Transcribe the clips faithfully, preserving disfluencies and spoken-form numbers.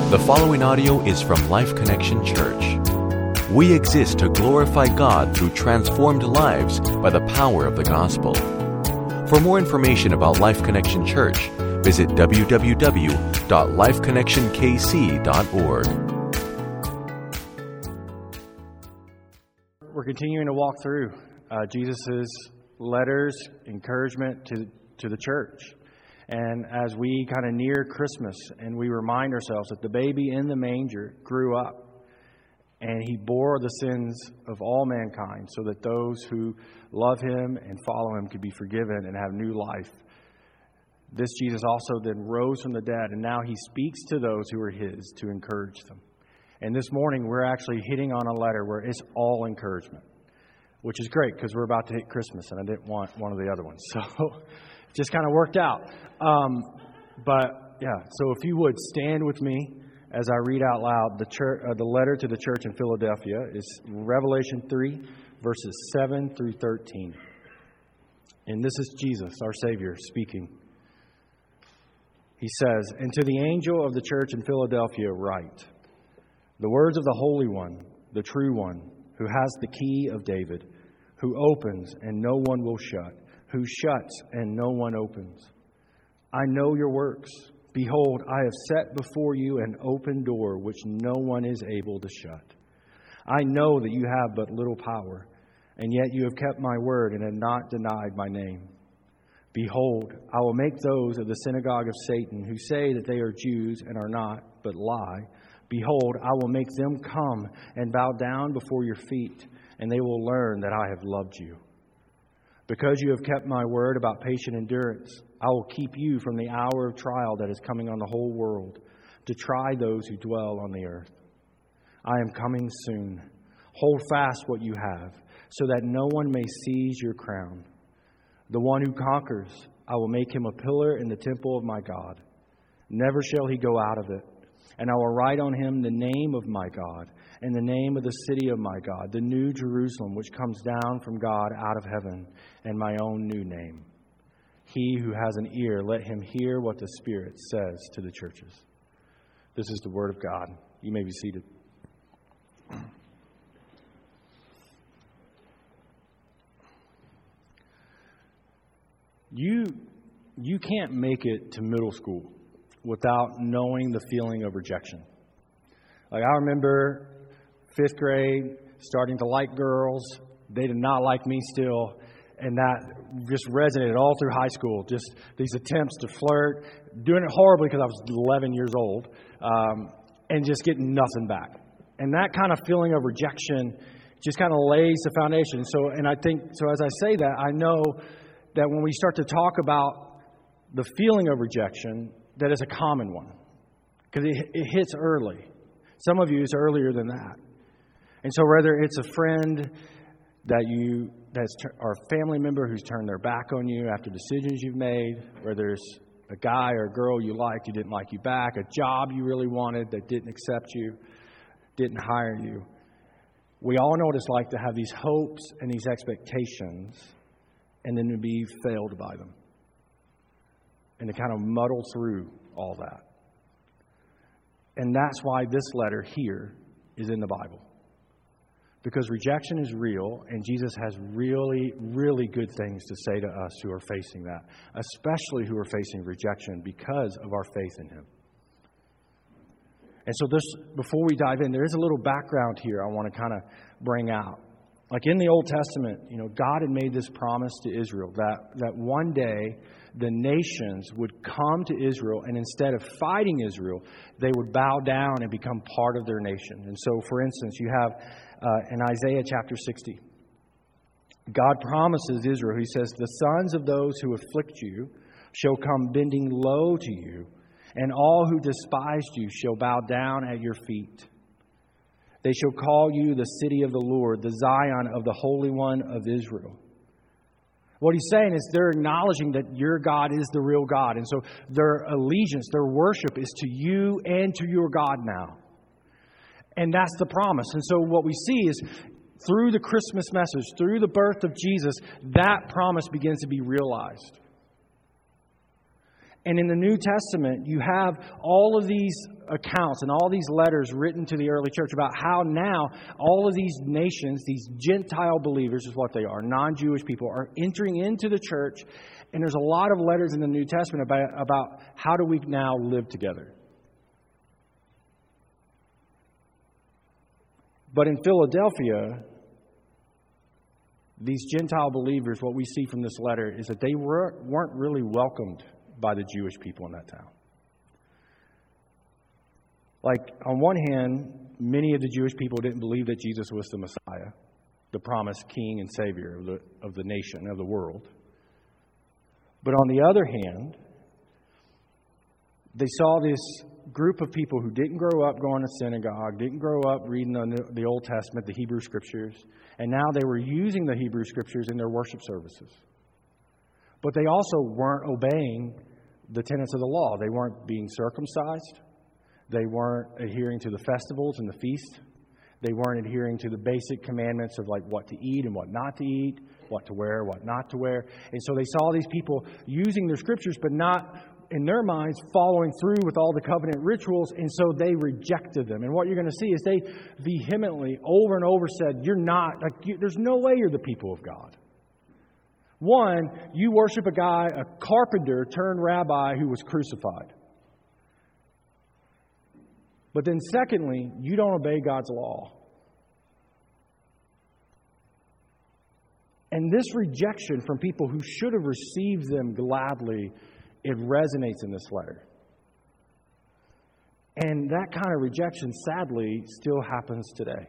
The following audio is from Life Connection Church. We exist to glorify God through transformed lives by the power of the gospel. For more information about Life Connection Church, visit w w w dot life connection k c dot org. We're continuing to walk through uh, Jesus' letters, encouragement to, to the church. And as we kind of near Christmas and we remind ourselves that the baby in the manger grew up and he bore the sins of all mankind so that those who love him and follow him could be forgiven and have new life. This Jesus also then rose from the dead, and now he speaks to those who are his to encourage them. And this morning we're actually hitting on a letter where it's all encouragement, which is great because we're about to hit Christmas and I didn't want one of the other ones. So it just kind of worked out. Um, but yeah, so if you would stand with me as I read out loud the church, uh, the letter to the church in Philadelphia is Revelation three, verses seven through thirteen. And this is Jesus, our Savior, speaking. He says, "And to the angel of the church in Philadelphia write, the words of the Holy One, the true One, who has the key of David, who opens and no one will shut, who shuts and no one opens. I know your works. Behold, I have set before you an open door which no one is able to shut. I know that you have but little power, and yet you have kept my word and have not denied my name. Behold, I will make those of the synagogue of Satan who say that they are Jews and are not, but lie. Behold, I will make them come and bow down before your feet, and they will learn that I have loved you. Because you have kept my word about patient endurance, I will keep you from the hour of trial that is coming on the whole world, to try those who dwell on the earth. I am coming soon. Hold fast what you have, so that no one may seize your crown. The one who conquers, I will make him a pillar in the temple of my God. Never shall he go out of it. And I will write on him the name of my God, and the name of the city of my God, the new Jerusalem, which comes down from God out of heaven, and my own new name. He who has an ear, let him hear what the Spirit says to the churches." This is the word of God. You may be seated. You, you can't make it to middle school without knowing the feeling of rejection. Like, I remember fifth grade, starting to like girls. They did not like me still. And that just resonated all through high school. Just these attempts to flirt, doing it horribly because I was eleven years old, um, and just getting nothing back. And that kind of feeling of rejection just kind of lays the foundation. So, and I think, so as I say that, I know that when we start to talk about the feeling of rejection, that is a common one, because it, it hits early. Some of you, it's earlier than that. And so whether it's a friend that you, that's or a family member who's turned their back on you after decisions you've made, whether it's a guy or a girl you liked who didn't like you back, a job you really wanted that didn't accept you, didn't hire you. We all know what it's like to have these hopes and these expectations and then to be failed by them, and to kind of muddle through all that. And that's why this letter here is in the Bible. Because rejection is real, and Jesus has really, really good things to say to us who are facing that, especially who are facing rejection because of our faith in him. And so this, before we dive in, there is a little background here I want to kind of bring out. Like in the Old Testament, you know, God had made this promise to Israel that, that one day the nations would come to Israel, and instead of fighting Israel, they would bow down and become part of their nation. And so, for instance, you have uh, in Isaiah chapter sixty, God promises Israel, he says, "The sons of those who afflict you shall come bending low to you, and all who despised you shall bow down at your feet. They shall call you the city of the Lord, the Zion of the Holy One of Israel." What he's saying is they're acknowledging that your God is the real God. And so their allegiance, their worship is to you and to your God now. And that's the promise. And so what we see is through the Christmas message, through the birth of Jesus, that promise begins to be realized. And in the New Testament, you have all of these accounts and all these letters written to the early church about how now all of these nations, these Gentile believers is what they are, non-Jewish people, are entering into the church. And there's a lot of letters in the New Testament about, about how do we now live together. But in Philadelphia, these Gentile believers, what we see from this letter is that they were, weren't really welcomed by the Jewish people in that town. Like, on one hand, many of the Jewish people didn't believe that Jesus was the Messiah, the promised King and Savior of the, of the nation, of the world. But on the other hand, they saw this group of people who didn't grow up going to synagogue, didn't grow up reading the, the Old Testament, the Hebrew Scriptures, and now they were using the Hebrew Scriptures in their worship services. But they also weren't obeying the tenets of the law. They weren't being circumcised. They weren't adhering to the festivals and the feasts. They weren't adhering to the basic commandments of like what to eat and what not to eat, what to wear, what not to wear. And so they saw these people using their Scriptures, but not, in their minds, following through with all the covenant rituals. And so they rejected them. And what you're going to see is they vehemently, over and over said, you're not, like, you, there's no way you're the people of God. One, you worship a guy, a carpenter turned rabbi who was crucified. But then secondly, you don't obey God's law. And this rejection from people who should have received them gladly, it resonates in this letter. And that kind of rejection, sadly, still happens today.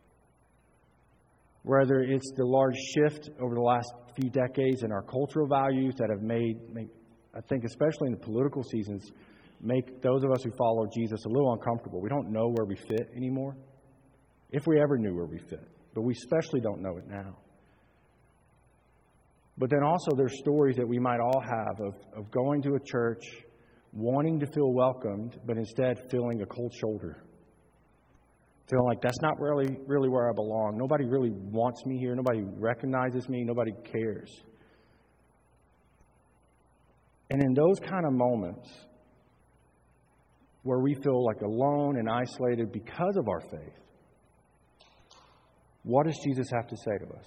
Whether it's the large shift over the last few decades in our cultural values that have made, make, I think especially in the political seasons, make those of us who follow Jesus a little uncomfortable. We don't know where we fit anymore, if we ever knew where we fit. But we especially don't know it now. But then also there's stories that we might all have of, of going to a church, wanting to feel welcomed, but instead feeling a cold shoulder. Feeling like that's not really, really where I belong. Nobody really wants me here. Nobody recognizes me. Nobody cares. And in those kind of moments where we feel like alone and isolated because of our faith, what does Jesus have to say to us?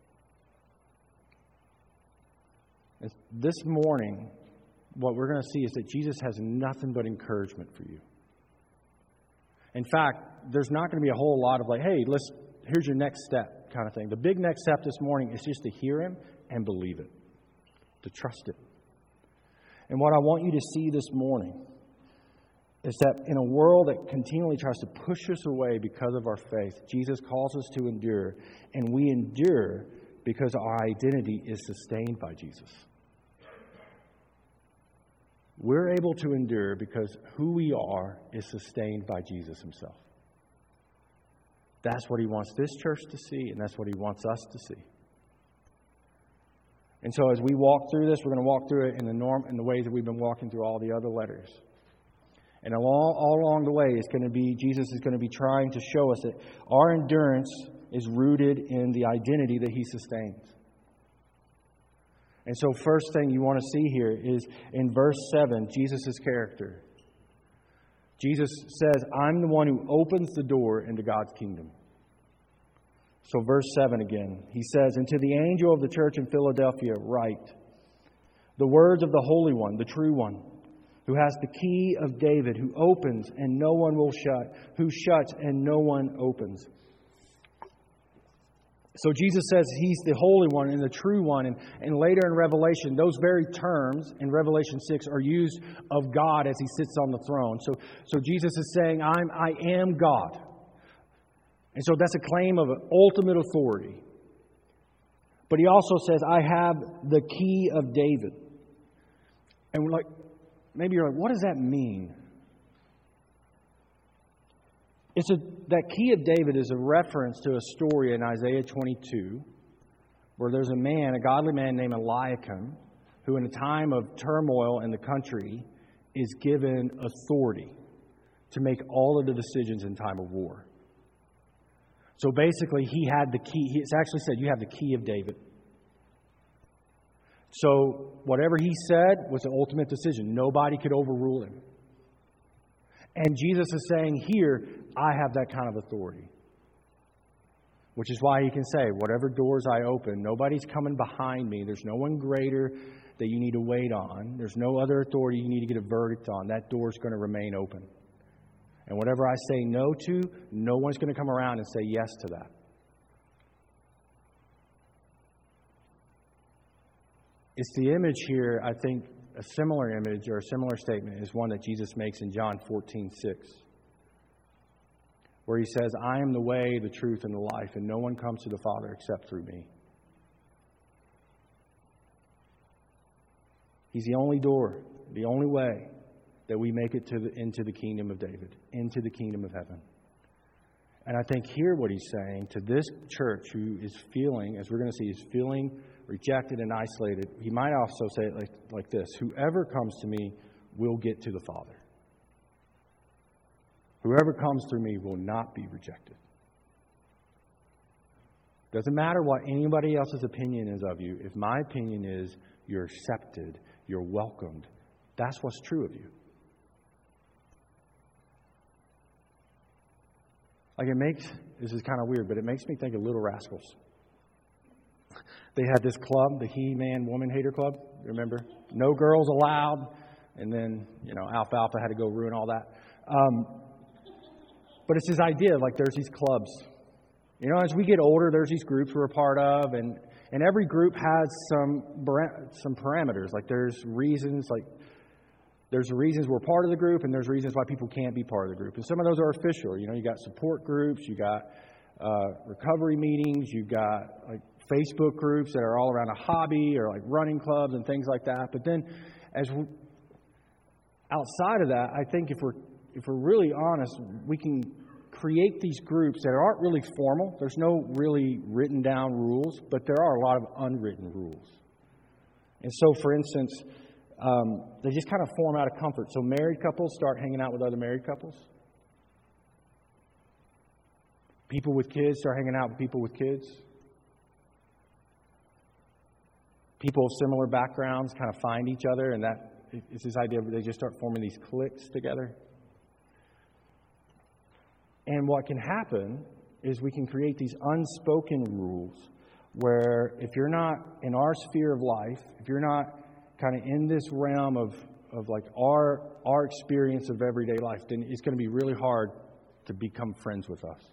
This morning, what we're going to see is that Jesus has nothing but encouragement for you. In fact, there's not going to be a whole lot of like, hey, let's here's your next step kind of thing. The big next step this morning is just to hear Him and believe it, to trust it. And what I want you to see this morning is that in a world that continually tries to push us away because of our faith, Jesus calls us to endure, and we endure because our identity is sustained by Jesus. We're able to endure because who we are is sustained by Jesus Himself. That's what He wants this church to see, and that's what He wants us to see. And so as we walk through this, we're going to walk through it in the norm in the ways that we've been walking through all the other letters. And along, all along the way, it's going to be Jesus is going to be trying to show us that our endurance is rooted in the identity that He sustains. And so first thing you want to see here is in verse seven, Jesus' character. Jesus says, I'm the one who opens the door into God's kingdom. So verse seven again, He says, and to the angel of the church in Philadelphia write, the words of the Holy One, the true One, who has the key of David, who opens and no one will shut, who shuts and no one opens. So Jesus says He's the Holy One and the true One. And, and later in Revelation, those very terms in Revelation six are used of God as He sits on the throne. So, so Jesus is saying, I'm, I am God. And so that's a claim of ultimate authority. But He also says, I have the key of David. And we're like, maybe you're like, what does that mean? It's a, that key of David is a reference to a story in Isaiah twenty-two where there's a man, a godly man named Eliakim, who in a time of turmoil in the country is given authority to make all of the decisions in time of war. So basically, he had the key. It's actually said, you have the key of David. So whatever he said was the ultimate decision. Nobody could overrule him. And Jesus is saying here, I have that kind of authority. Which is why he can say, whatever doors I open, nobody's coming behind me. There's no one greater that you need to wait on. There's no other authority you need to get a verdict on. That door's going to remain open. And whatever I say no to, no one's going to come around and say yes to that. It's the image here, I think, a similar image or a similar statement is one that Jesus makes in John fourteen six. Where he says, I am the way, the truth, and the life, and no one comes to the Father except through me. He's the only door, the only way that we make it to the, into the kingdom of David, into the kingdom of heaven. And I think here what he's saying to this church who is feeling, as we're going to see, is feeling rejected and isolated. He might also say it like, like this: whoever comes to me will get to the Father. Whoever comes through me will not be rejected. Doesn't matter what anybody else's opinion is of you. If my opinion is you're accepted, you're welcomed, that's what's true of you. Like it makes, this is kind of weird, but it makes me think of Little Rascals. They had this club, the He-Man Woman Hater Club. Remember? No girls allowed. And then, you know, Alfalfa had to go ruin all that. Um, but it's this idea of like there's these clubs. You know, as we get older, there's these groups we're a part of. And, and every group has some some parameters. Like there's reasons, like there's reasons we're part of the group, and there's reasons why people can't be part of the group. And some of those are official. You know, you got support groups, you got uh, recovery meetings, you got like Facebook groups that are all around a hobby or like running clubs and things like that. But then as we, outside of that, I think if we're if we're really honest, we can create these groups that aren't really formal. There's no really written down rules, but there are a lot of unwritten rules. And so, for instance, um, they just kind of form out of comfort. So married couples start hanging out with other married couples. People with kids start hanging out with people with kids. People of similar backgrounds kind of find each other, and that it's this idea of they just start forming these cliques together. And what can happen is we can create these unspoken rules where if you're not in our sphere of life, if you're not kind of in this realm of, of like our our experience of everyday life, then it's going to be really hard to become friends with us.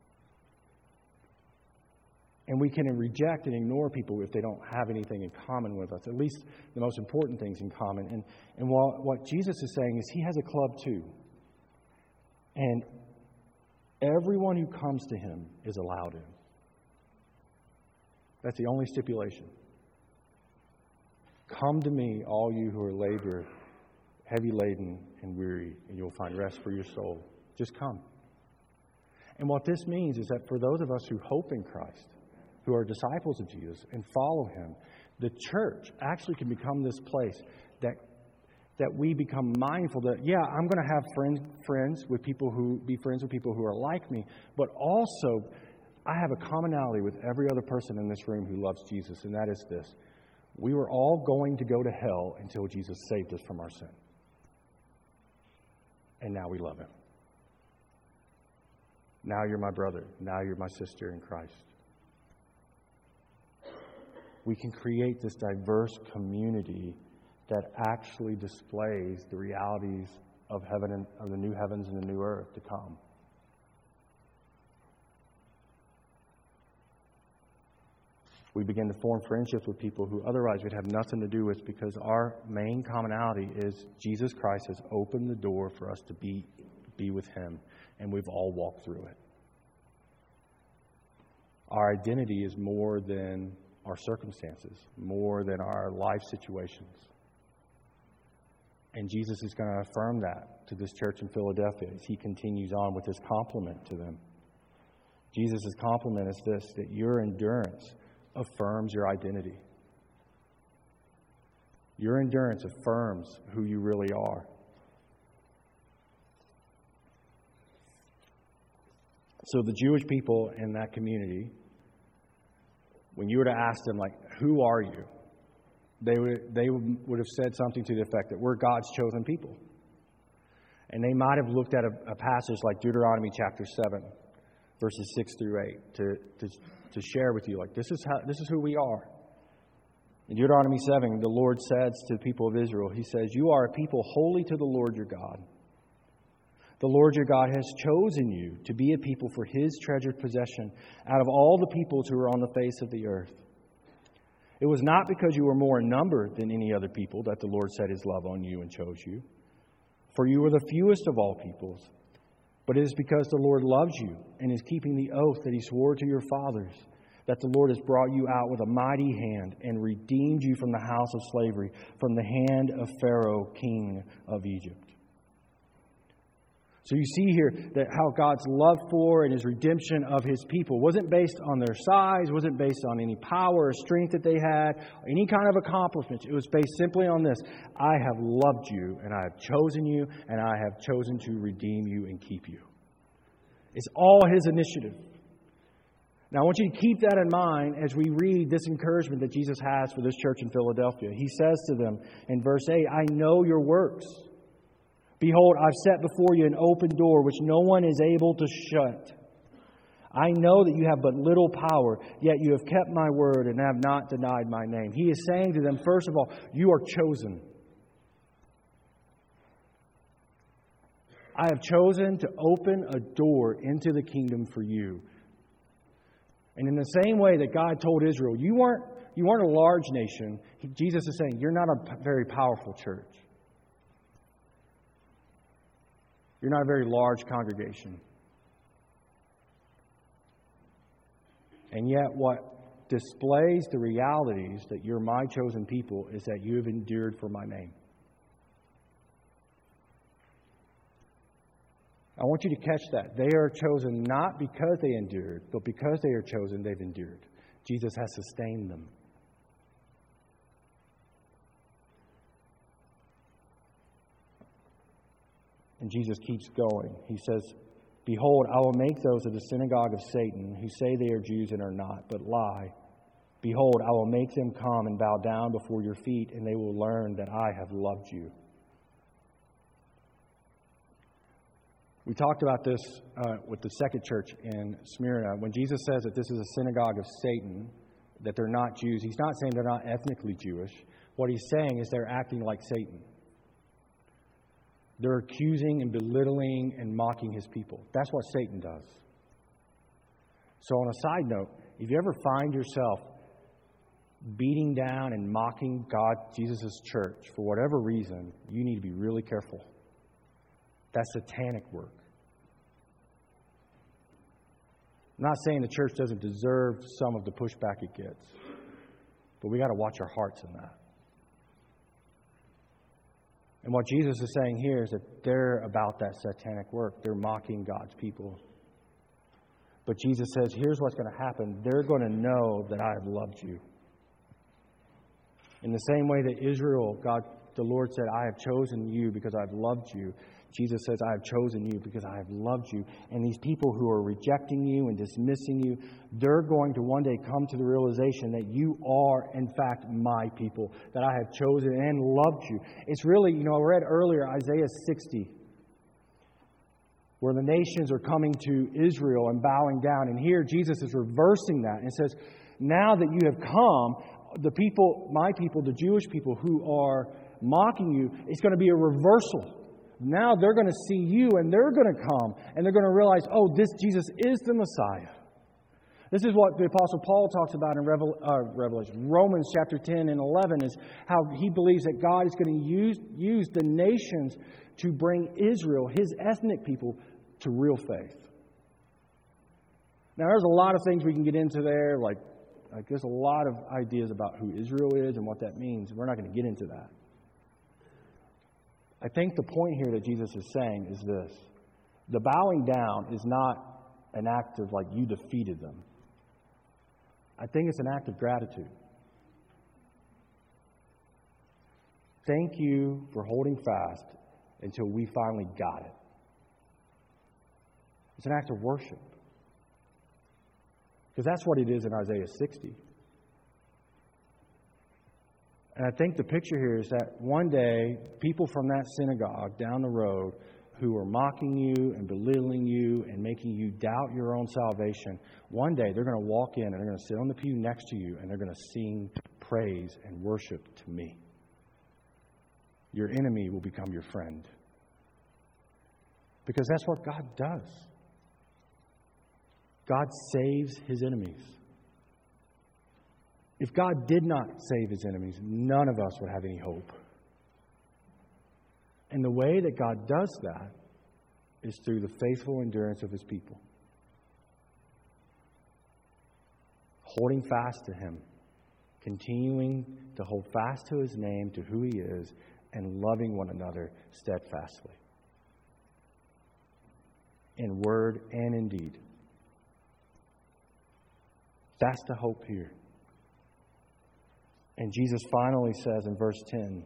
And we can reject and ignore people if they don't have anything in common with us, at least the most important things in common. And, and what, what Jesus is saying is he has a club too. And everyone who comes to him is allowed in. That's the only stipulation. Come to me, all you who are labor, heavy laden and weary, and you'll find rest for your soul. Just come. And what this means is that for those of us who hope in Christ, who are disciples of Jesus and follow him, the church actually can become this place that that we become mindful that, yeah, I'm going to have friends friends with people who be friends with people who are like me, but also I have a commonality with every other person in this room who loves Jesus, and that is this: we were all going to go to hell until Jesus saved us from our sin. And now we love him. Now you're my brother. Now you're my sister in Christ. We can create this diverse community that actually displays the realities of heaven and of the new heavens and the new earth to come. We begin to form friendships with people who otherwise we'd have nothing to do with, because our main commonality is Jesus Christ has opened the door for us to be, be with him, and we've all walked through it. Our identity is more than our circumstances, more than our life situations. And Jesus is going to affirm that to this church in Philadelphia as he continues on with his compliment to them. Jesus' compliment is this: that your endurance affirms your identity. Your endurance affirms who you really are. So the Jewish people in that community, when you were to ask them, like, who are you? they would, they would have said something to the effect that we're God's chosen people. And they might have looked at a, a passage like Deuteronomy chapter seven, verses six through eight, to, to, to share with you, like, this is how, this is who we are. In Deuteronomy seven, the Lord says to the people of Israel, He says, "You are a people holy to the Lord your God. The Lord your God has chosen you to be a people for His treasured possession out of all the peoples who are on the face of the earth. It was not because you were more in number than any other people that the Lord set His love on you and chose you. For you were the fewest of all peoples. But it is because the Lord loves you and is keeping the oath that He swore to your fathers, that the Lord has brought you out with a mighty hand and redeemed you from the house of slavery, from the hand of Pharaoh, king of Egypt." So you see here that how God's love for and His redemption of His people wasn't based on their size, wasn't based on any power or strength that they had, any kind of accomplishments. It was based simply on this: I have loved you, and I have chosen you, and I have chosen to redeem you and keep you. It's all His initiative. Now I want you to keep that in mind as we read this encouragement that Jesus has for this church in Philadelphia. He says to them in verse eight, "I know your works. Behold, I've set before you an open door which no one is able to shut. I know that you have but little power, yet you have kept my word and have not denied my name." He is saying to them, first of all, you are chosen. I have chosen to open a door into the kingdom for you. And in the same way that God told Israel, you weren't, you weren't a large nation, Jesus is saying, you're not a very powerful church. You're not a very large congregation. And yet what displays the realities that you're my chosen people is that you have endured for my name. I want you to catch that. They are chosen not because they endured, but because they are chosen, they've endured. Jesus has sustained them. And Jesus keeps going. He says, "Behold, I will make those of the synagogue of Satan who say they are Jews and are not, but lie. Behold, I will make them come and bow down before your feet, and they will learn that I have loved you." We talked about this uh, with the second church in Smyrna. When Jesus says that this is a synagogue of Satan, that they're not Jews, He's not saying they're not ethnically Jewish. What He's saying is they're acting like Satan. They're accusing and belittling and mocking His people. That's what Satan does. So on a side note, if you ever find yourself beating down and mocking God, Jesus' church, for whatever reason, you need to be really careful. That's satanic work. I'm not saying the church doesn't deserve some of the pushback it gets, but we got to watch our hearts in that. And what Jesus is saying here is that they're about that satanic work. They're mocking God's people. But Jesus says, here's what's going to happen. They're going to know that I have loved you. In the same way that Israel, God, the Lord said, I have chosen you because I've loved you. Jesus says, I have chosen you because I have loved you. And these people who are rejecting you and dismissing you, they're going to one day come to the realization that you are, in fact, my people, that I have chosen and loved you. It's really, you know, I read earlier Isaiah sixty, where the nations are coming to Israel and bowing down. And here Jesus is reversing that and says, now that you have come, the people, my people, the Jewish people who are mocking you, it's going to be a reversal. Now they're going to see you and they're going to come and they're going to realize, oh, this Jesus is the Messiah. This is what the Apostle Paul talks about in Revel, uh, Revelation. Romans chapter ten and eleven is how he believes that God is going to use, use the nations to bring Israel, His ethnic people, to real faith. Now there's a lot of things we can get into there. Like, like there's a lot of ideas about who Israel is and what that means. We're not going to get into that. I think the point here that Jesus is saying is this. The bowing down is not an act of like you defeated them. I think it's an act of gratitude. Thank you for holding fast until we finally got it. It's an act of worship. Because that's what it is in Isaiah sixty. And I think the picture here is that one day, people from that synagogue down the road who are mocking you and belittling you and making you doubt your own salvation, one day they're going to walk in and they're going to sit on the pew next to you and they're going to sing praise and worship to me. Your enemy will become your friend. Because that's what God does. God saves His enemies. If God did not save His enemies, none of us would have any hope. And the way that God does that is through the faithful endurance of His people. Holding fast to Him. Continuing to hold fast to His name, to who He is, and loving one another steadfastly. In word and in deed. That's the hope here. And Jesus finally says in verse ten,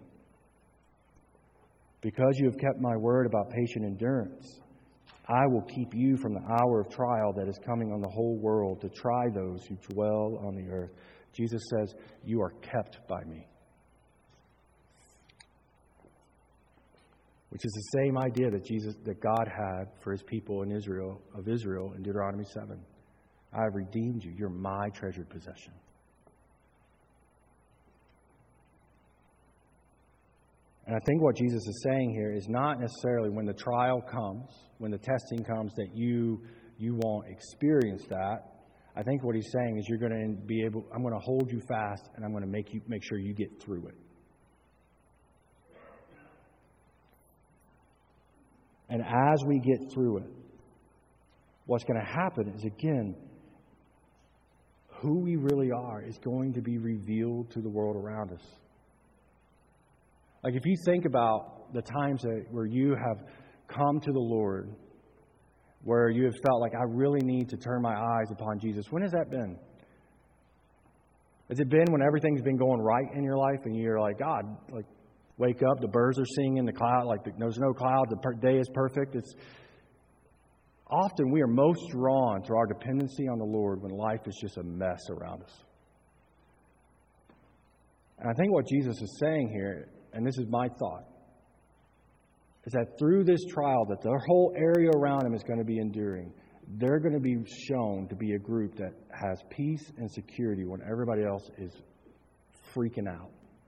because you have kept my word about patient endurance, I will keep you from the hour of trial that is coming on the whole world to try those who dwell on the earth. Jesus says, you are kept by me. Which is the same idea that Jesus, that God had for His people in Israel, of Israel in Deuteronomy seven. I have redeemed you. You're my treasured possession. And I think what Jesus is saying here is not necessarily when the trial comes, when the testing comes, that you you won't experience that. I think what He's saying is you're going to be able, I'm going to hold you fast and I'm going to make you make sure you get through it. And as we get through it, what's going to happen is, again, who we really are is going to be revealed to the world around us. Like if you think about the times that where you have come to the Lord, where you have felt like I really need to turn my eyes upon Jesus, when has that been? Has it been when everything's been going right in your life and you're like, God, like wake up, the birds are singing, the cloud, like there's no clouds, the per- day is perfect. It's often we are most drawn to our dependency on the Lord when life is just a mess around us. And I think what Jesus is saying here, and this is my thought, is that through this trial that the whole area around them is going to be enduring, they're going to be shown to be a group that has peace and security when everybody else is freaking out.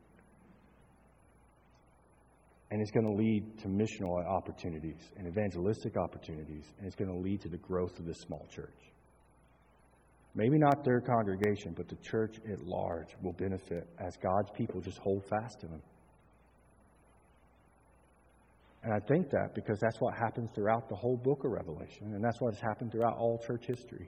And it's going to lead to missional opportunities and evangelistic opportunities, and it's going to lead to the growth of this small church. Maybe not their congregation, but the church at large will benefit as God's people just hold fast to Him. And I think that because that's what happens throughout the whole book of Revelation. And that's what has happened throughout all church history.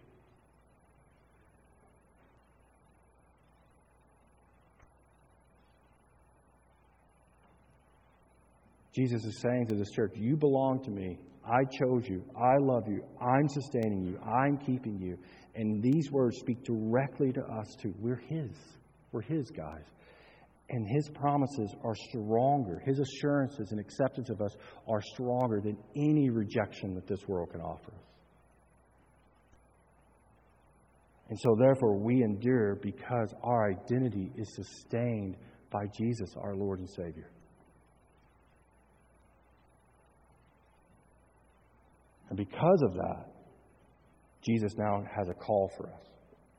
Jesus is saying to this church, you belong to me. I chose you. I love you. I'm sustaining you. I'm keeping you. And these words speak directly to us too. We're His. We're His, guys. And His promises are stronger. His assurances and acceptance of us are stronger than any rejection that this world can offer us. And so therefore we endure because our identity is sustained by Jesus, our Lord and Savior. And because of that, Jesus now has a call for us.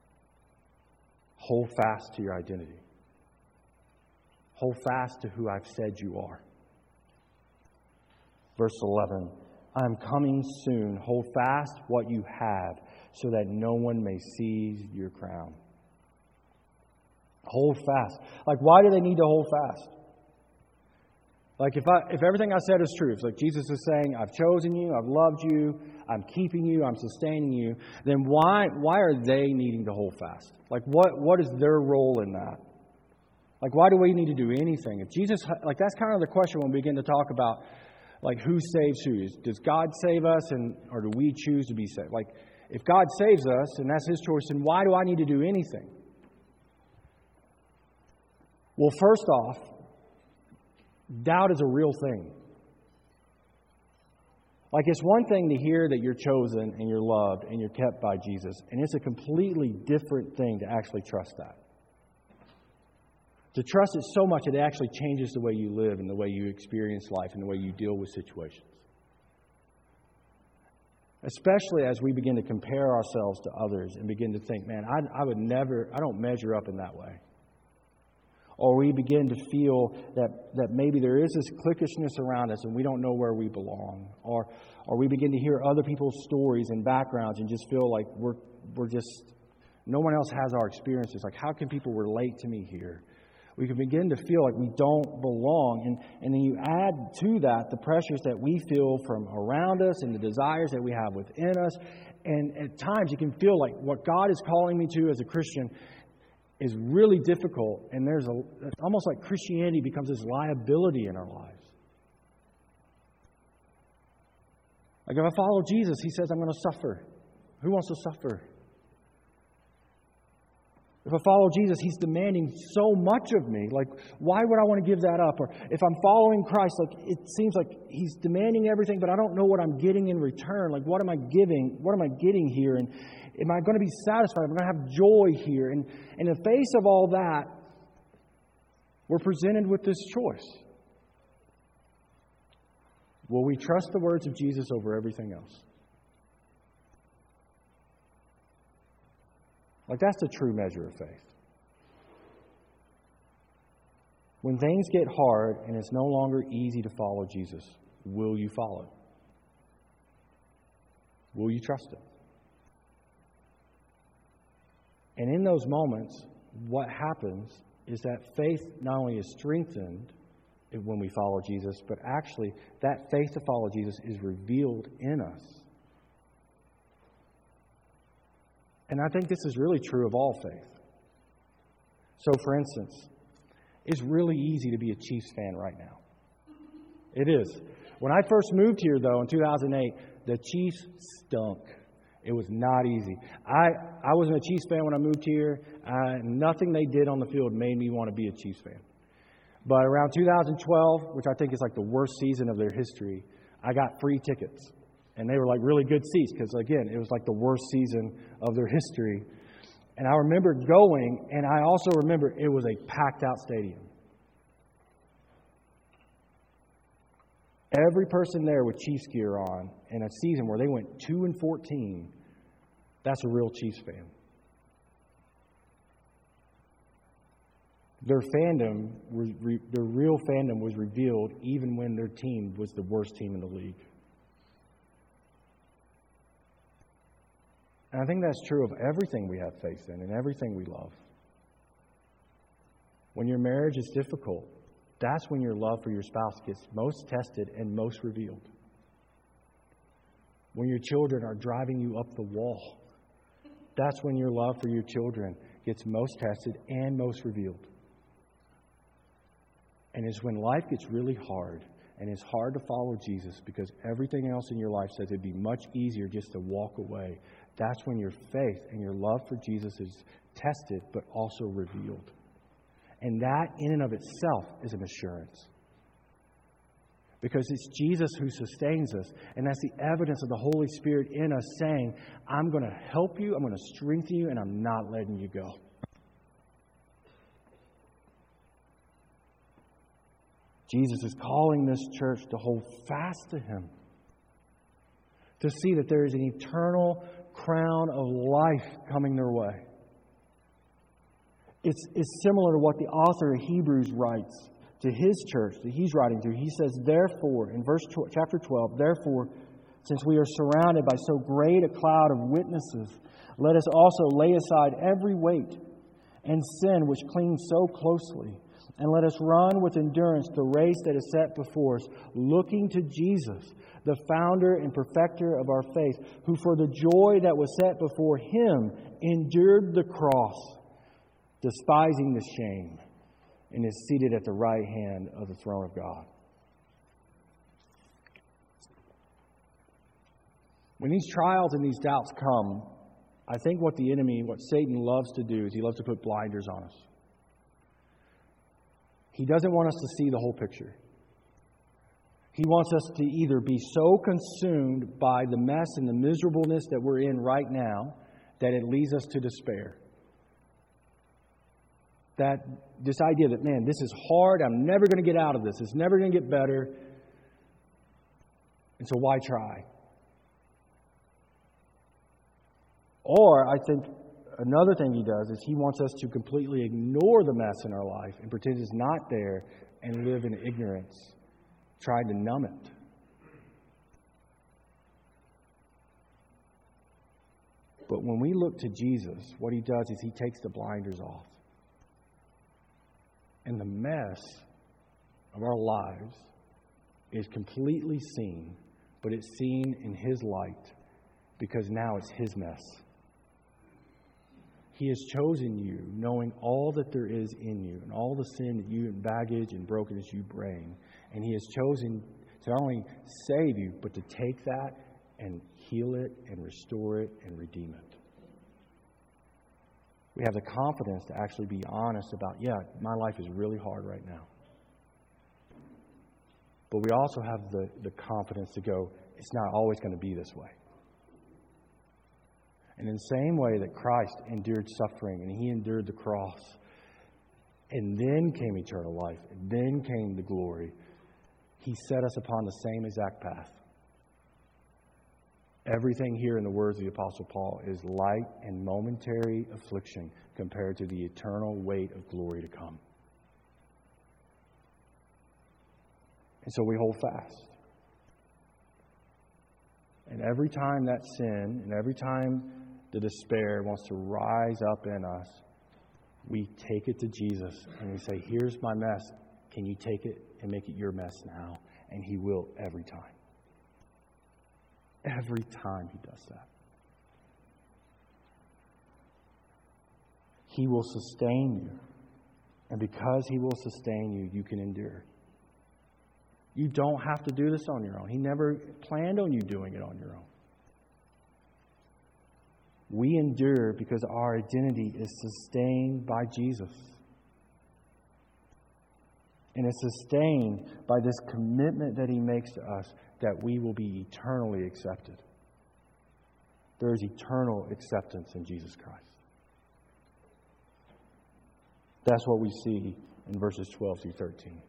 Hold fast to your identity. Hold fast to who I've said you are. Verse eleven, I'm coming soon. Hold fast what you have so that no one may seize your crown. Hold fast. Like, why do they need to hold fast? Like, if I, if everything I said is true, it's like Jesus is saying, I've chosen you, I've loved you, I'm keeping you, I'm sustaining you, then why, why are they needing to hold fast? Like, what, what is their role in that? Like, why do we need to do anything? If Jesus, like, that's kind of the question when we begin to talk about, like, who saves who? Does God save us, and or do we choose to be saved? Like, if God saves us, and that's His choice, then why do I need to do anything? Well, first off, doubt is a real thing. Like, it's one thing to hear that you're chosen and you're loved and you're kept by Jesus, and it's a completely different thing to actually trust that. To trust it so much that it actually changes the way you live and the way you experience life and the way you deal with situations. Especially as we begin to compare ourselves to others and begin to think, man, I, I would never, I don't measure up in that way. Or we begin to feel that, that maybe there is this cliquishness around us and we don't know where we belong. Or or we begin to hear other people's stories and backgrounds and just feel like we're we're just, no one else has our experiences. Like, how can people relate to me here? We can begin to feel like we don't belong. And, and then you add to that the pressures that we feel from around us and the desires that we have within us. And at times you can feel like what God is calling me to as a Christian is really difficult. And there's a, it's almost like Christianity becomes this liability in our lives. Like if I follow Jesus, He says I'm going to suffer. Who wants to suffer? If I follow Jesus, He's demanding so much of me. Like, why would I want to give that up? Or if I'm following Christ, like, it seems like He's demanding everything, but I don't know what I'm getting in return. Like, what am I giving? What am I getting here? And am I going to be satisfied? Am I going to have joy here? And in the face of all that, we're presented with this choice. Will we trust the words of Jesus over everything else? Like, that's the true measure of faith. When things get hard and it's no longer easy to follow Jesus, will you follow? Will you trust Him? And in those moments, what happens is that faith not only is strengthened when we follow Jesus, but actually that faith to follow Jesus is revealed in us. And I think this is really true of all faith. So, for instance, it's really easy to be a Chiefs fan right now. It is. When I first moved here, though, in two thousand eight, the Chiefs stunk. It was not easy. I, I wasn't a Chiefs fan when I moved here. Uh, nothing they did on the field made me want to be a Chiefs fan. But around two thousand twelve, which I think is like the worst season of their history, I got free tickets. And they were like really good seats because, again, it was like the worst season of their history. And I remember going, and I also remember it was a packed out stadium. Every person there with Chiefs gear on in a season where they went two and fourteen, that's a real Chiefs fan. Their fandom, their real fandom was revealed even when their team was the worst team in the league. And I think that's true of everything we have faith in and everything we love. When your marriage is difficult, that's when your love for your spouse gets most tested and most revealed. When your children are driving you up the wall, that's when your love for your children gets most tested and most revealed. And it's when life gets really hard and it's hard to follow Jesus because everything else in your life says it'd be much easier just to walk away. That's when your faith and your love for Jesus is tested but also revealed. And that in and of itself is an assurance. Because it's Jesus who sustains us. And that's the evidence of the Holy Spirit in us saying, I'm going to help you, I'm going to strengthen you, and I'm not letting you go. Jesus is calling this church to hold fast to Him. To see that there is an eternal crown of life coming their way. It's, it's similar to what the author of Hebrews writes to his church that he's writing to. He says, therefore, in verse tw- chapter twelve, therefore, since we are surrounded by so great a cloud of witnesses, let us also lay aside every weight and sin which clings so closely, and let us run with endurance the race that is set before us, looking to Jesus, the founder and perfecter of our faith, who for the joy that was set before Him endured the cross, despising the shame, and is seated at the right hand of the throne of God. When these trials and these doubts come, I think what the enemy, what Satan loves to do is he loves to put blinders on us. He doesn't want us to see the whole picture. He wants us to either be so consumed by the mess and the miserableness that we're in right now that it leads us to despair. That this idea that, man, this is hard. I'm never going to get out of this. It's never going to get better. And so why try? Or I think another thing he does is he wants us to completely ignore the mess in our life and pretend it's not there and live in ignorance, trying to numb it. But when we look to Jesus, what he does is he takes the blinders off. And the mess of our lives is completely seen, but it's seen in his light because now it's his mess. He has chosen you, knowing all that there is in you and all the sin that you and baggage and brokenness you bring. And he has chosen to not only save you, but to take that and heal it and restore it and redeem it. We have the confidence to actually be honest about, yeah, my life is really hard right now. But we also have the, the confidence to go, it's not always going to be this way. And in the same way that Christ endured suffering and he endured the cross, and then came eternal life, and then came the glory, he set us upon the same exact path. Everything here in the words of the Apostle Paul is light and momentary affliction compared to the eternal weight of glory to come. And so we hold fast. And every time that sin and every time the despair wants to rise up in us, we take it to Jesus and we say, here's my mess. Can you take it and make it your mess now? And he will every time. Every time he does that. He will sustain you. And because he will sustain you, you can endure. You don't have to do this on your own. He never planned on you doing it on your own. We endure because our identity is sustained by Jesus. And it's sustained by this commitment that he makes to us that we will be eternally accepted. There is eternal acceptance in Jesus Christ. That's what we see in verses twelve through thirteen.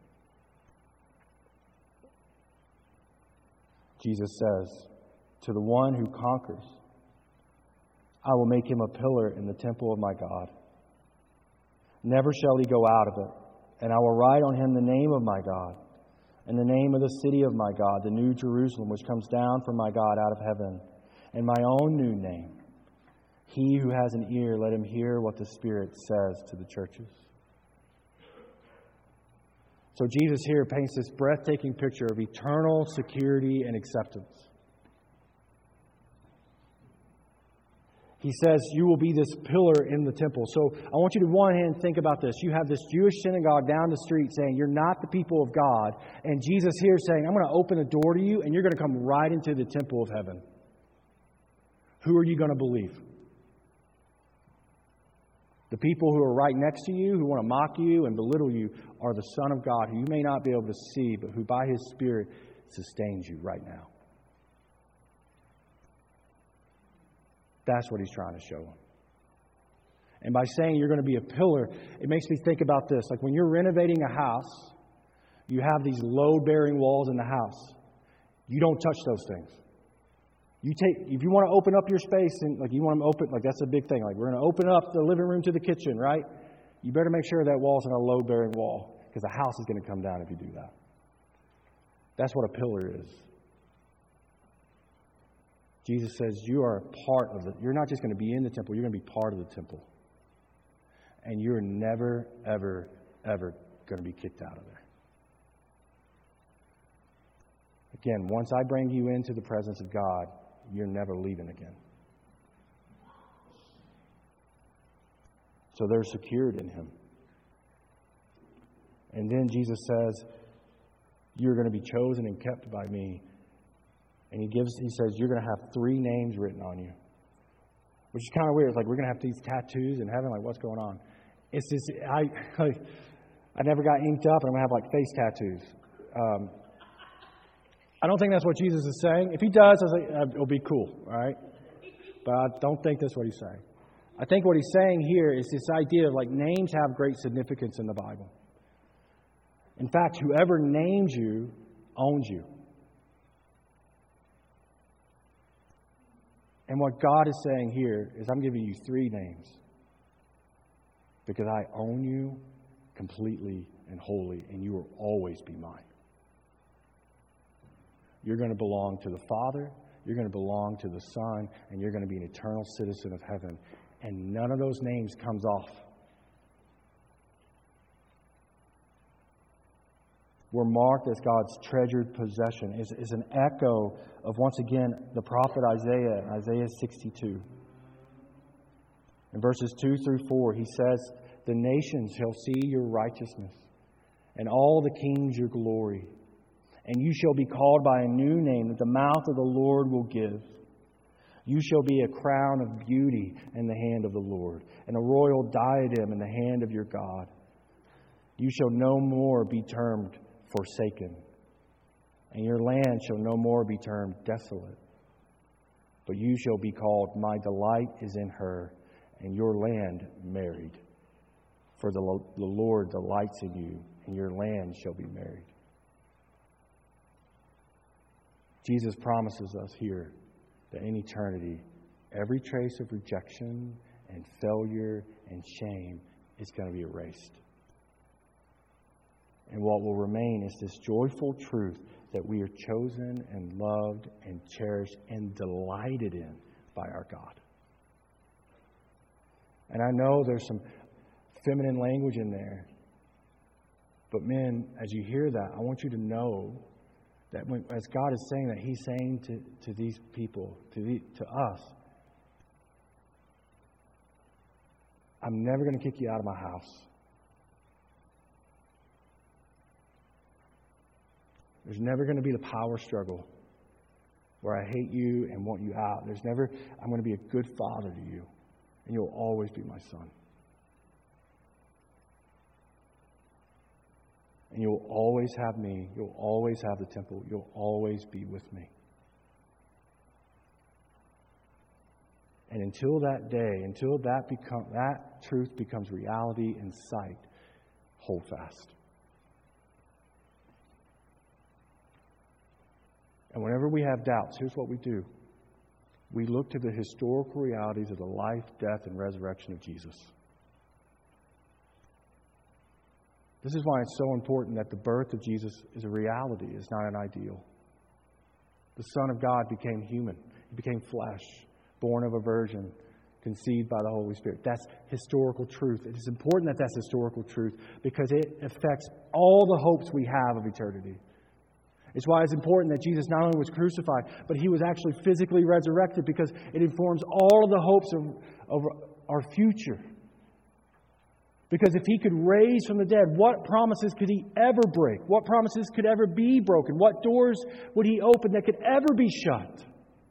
Jesus says, to the one who conquers, I will make him a pillar in the temple of my God. Never shall he go out of it. And I will write on him the name of my God, and the name of the city of my God, the new Jerusalem, which comes down from my God out of heaven, and my own new name. He who has an ear, let him hear what the Spirit says to the churches. So Jesus here paints this breathtaking picture of eternal security and acceptance. He says, you will be this pillar in the temple. So I want you to, one hand, think about this. You have this Jewish synagogue down the street saying, you're not the people of God. And Jesus here saying, I'm going to open the door to you and you're going to come right into the temple of heaven. Who are you going to believe? The people who are right next to you, who want to mock you and belittle you, are the Son of God, who you may not be able to see, but who by his Spirit sustains you right now. That's what he's trying to show them. And by saying you're going to be a pillar, it makes me think about this. Like when you're renovating a house, you have these load-bearing walls in the house. You don't touch those things. You take, if you want to open up your space, and like you want to open, like that's a big thing. Like we're going to open up the living room to the kitchen, right? You better make sure that wall's not a load-bearing wall, because the house is going to come down if you do that. That's what a pillar is. Jesus says you are a part of it. You're not just going to be in the temple, you're going to be part of the temple. And you're never, ever, ever going to be kicked out of there. Again, once I bring you into the presence of God, you're never leaving again. So they're secured in him. And then Jesus says, you're going to be chosen and kept by me. And he gives, he says, you're going to have three names written on you. Which is kind of weird. It's like, we're going to have these tattoos in heaven. Like, what's going on? It's just, I like, I never got inked up, and I'm going to have, like, face tattoos. Um, I don't think that's what Jesus is saying. If he does, I was like, it'll be cool, all right? But I don't think that's what he's saying. I think what he's saying here is this idea of like names have great significance in the Bible. In fact, whoever names you owns you. And what God is saying here is I'm giving you three names because I own you completely and wholly, and you will always be mine. You're going to belong to the Father, you're going to belong to the Son, and you're going to be an eternal citizen of heaven. And none of those names comes off. We're marked as God's treasured possession. Is is an echo of, once again, the prophet Isaiah, Isaiah sixty-two. In verses two through four, he says, "The nations shall see your righteousness, and all the kings your glory. And you shall be called by a new name that the mouth of the Lord will give. You shall be a crown of beauty in the hand of the Lord, and a royal diadem in the hand of your God. You shall no more be termed forsaken, and your land shall no more be termed desolate. But you shall be called, my delight is in her, and your land married. For the, the Lord delights in you, and your land shall be married." Jesus promises us here that in eternity, every trace of rejection and failure and shame is going to be erased. And what will remain is this joyful truth that we are chosen and loved and cherished and delighted in by our God. And I know there's some feminine language in there. But men, as you hear that, I want you to know that when, as God is saying that, He's saying to, to these people, to, the, to us, I'm never going to kick you out of my house. There's never going to be the power struggle where I hate you and want you out. There's never, I'm going to be a good father to you, and you'll always be my son. And you'll always have me. You'll always have the temple. You'll always be with me. And until that day, until that become that truth becomes reality in sight, hold fast. And whenever we have doubts, here's what we do. We look to the historical realities of the life, death, and resurrection of Jesus. This is why it's so important that the birth of Jesus is a reality, it's not an ideal. The Son of God became human. He became flesh, born of a virgin, conceived by the Holy Spirit. That's historical truth. It is important that that's historical truth because it affects all the hopes we have of eternity. It's why it's important that Jesus not only was crucified, but He was actually physically resurrected because it informs all of the hopes of, of our future. Because if He could raise from the dead, what promises could He ever break? What promises could ever be broken? What doors would He open that could ever be shut?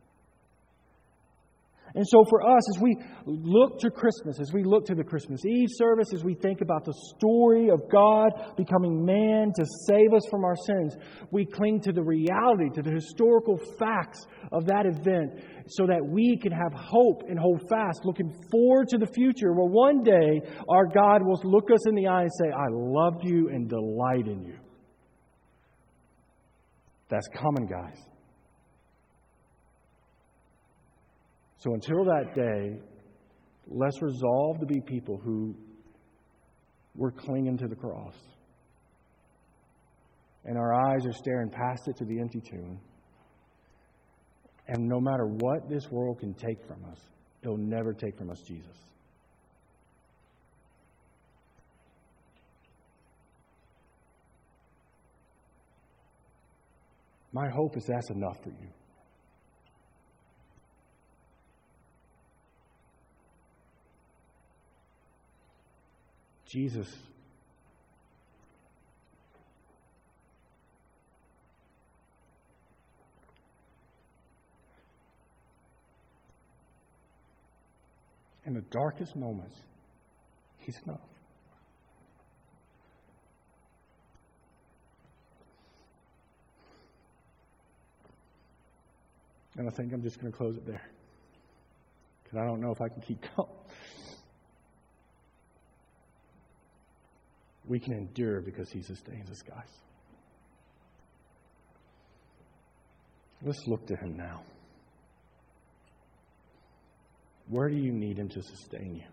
And so for us, as we look to Christmas, as we look to the Christmas Eve service, as we think about the story of God becoming man to save us from our sins, we cling to the reality, to the historical facts of that event so that we can have hope and hold fast, looking forward to the future where one day our God will look us in the eye and say, I love you and delight in you. That's coming, guys. So until that day, let's resolve to be people who we're clinging to the cross. And our eyes are staring past it to the empty tomb. And no matter what this world can take from us, it'll never take from us Jesus. My hope is that's enough for you. Jesus in the darkest moments, He's enough. And I think I'm just going to close it there because I don't know if I can keep going. We can endure because He sustains us, guys. Let's look to Him now. Where do you need Him to sustain you?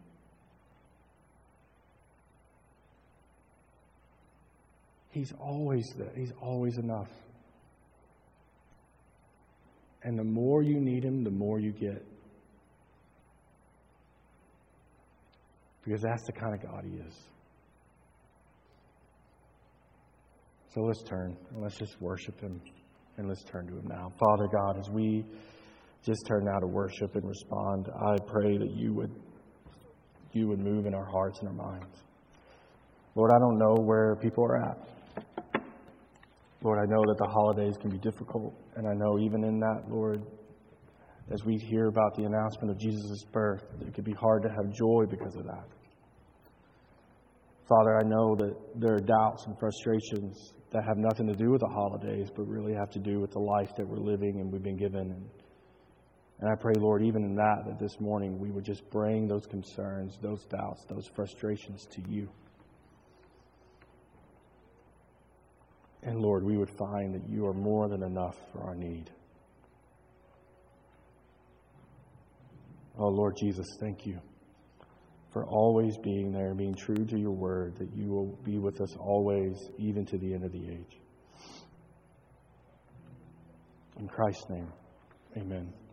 He's always there. He's always enough. And the more you need Him, the more you get. Because that's the kind of God He is. So let's turn and let's just worship Him. And let's turn to Him now. Father God, as we just turn now to worship and respond, I pray that you would you would move in our hearts and our minds. Lord, I don't know where people are at. Lord, I know that the holidays can be difficult. And I know even in that, Lord, as we hear about the announcement of Jesus' birth, it could be hard to have joy because of that. Father, I know that there are doubts and frustrations that have nothing to do with the holidays, but really have to do with the life that we're living and we've been given. And, and I pray, Lord, even in that, that this morning we would just bring those concerns, those doubts, those frustrations to you. And Lord, we would find that you are more than enough for our need. Oh, Lord Jesus, thank you for always being there, being true to your word, that you will be with us always, even to the end of the age. In Christ's name, amen.